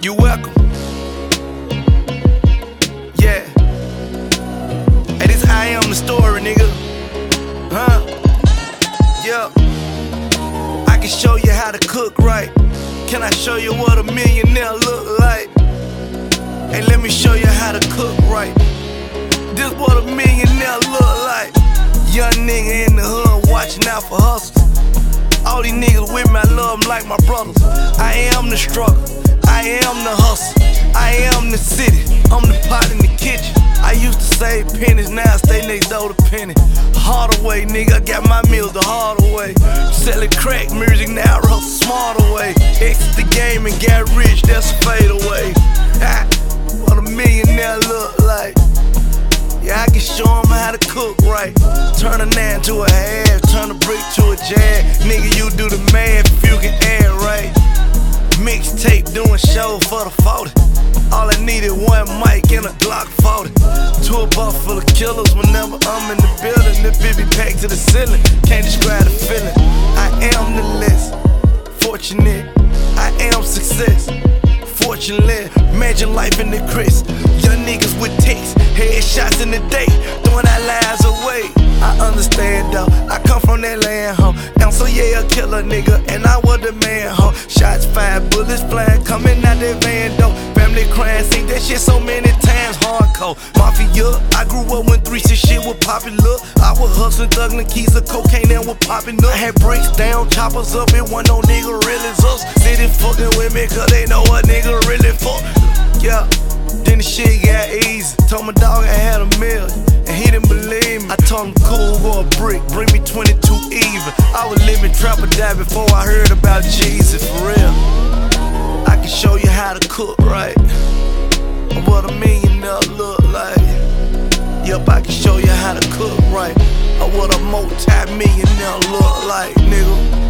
You welcome. Yeah. Hey, this I am the story, nigga. Huh? Yeah. I can show you how to cook right. Can I show you what a millionaire look like? Hey, let me show you how to cook right. This what a millionaire look like. Young nigga in the hood watching out for hustles. All these niggas with me, I love them like my brothers. I am the struggle, I am the hustle, I am the city, I'm the pot in the kitchen. I used to save pennies, now I stay next door to Penny. Harder way, nigga, I got my meals the harder way. Selling crack music, now I roll smarter way. Exit the game and got rich, that's a fade away. What a millionaire look like. Yeah, I can show him how to cook right. Turn a 9 to a half, turn a brick to a jag. Nigga, you do the math if you can add right. Mixtape doing show for the 40. All I needed one mic and a Glock 40. Tour bus full of killers whenever I'm in the building. The bitch be packed to the ceiling, can't describe the feeling. I am the list, fortunate, I am success. Fortunate, imagine life in the Chris. Young niggas with ticks, headshots in the day, throwing our lives away. I understand though, I come from that land, ho. And so yeah, a killer nigga, and I was the man, ho. Shots fired, bullets flying, coming out that van, though. Family crying, seen that shit so many times, hardcore. Mafia, I grew up when 3-6 shit was popular. I was hustling, thugging keys of cocaine and was popping up. I had bricks down, choppers up, it wasn't no nigga really us. City fucking with me, cause they know what nigga really fuck. Yeah, then the shit got easy. Told my dog I had a million, and he didn't believe me. I told him cool, go a brick, bring me 22 even. I was living trap or die before I heard about Jesus, for real. I can show you how to cook right, what a millionaire look like. Yup, I can show you how to cook right, or what a multi-millionaire look like, nigga.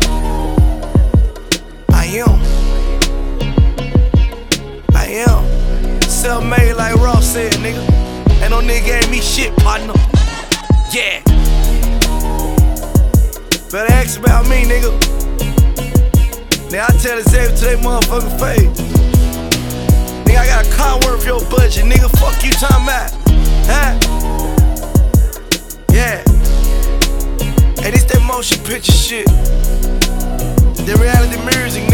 I am self-made like Ross said, nigga. Ain't no nigga gave me shit, partner. Yeah. Better ask about me, nigga. Now I tell this every to they motherfucking face. Nigga, I got a car worth your budget, nigga. Fuck you talking about, huh? Yeah. Hey, this that motion picture shit. The reality music,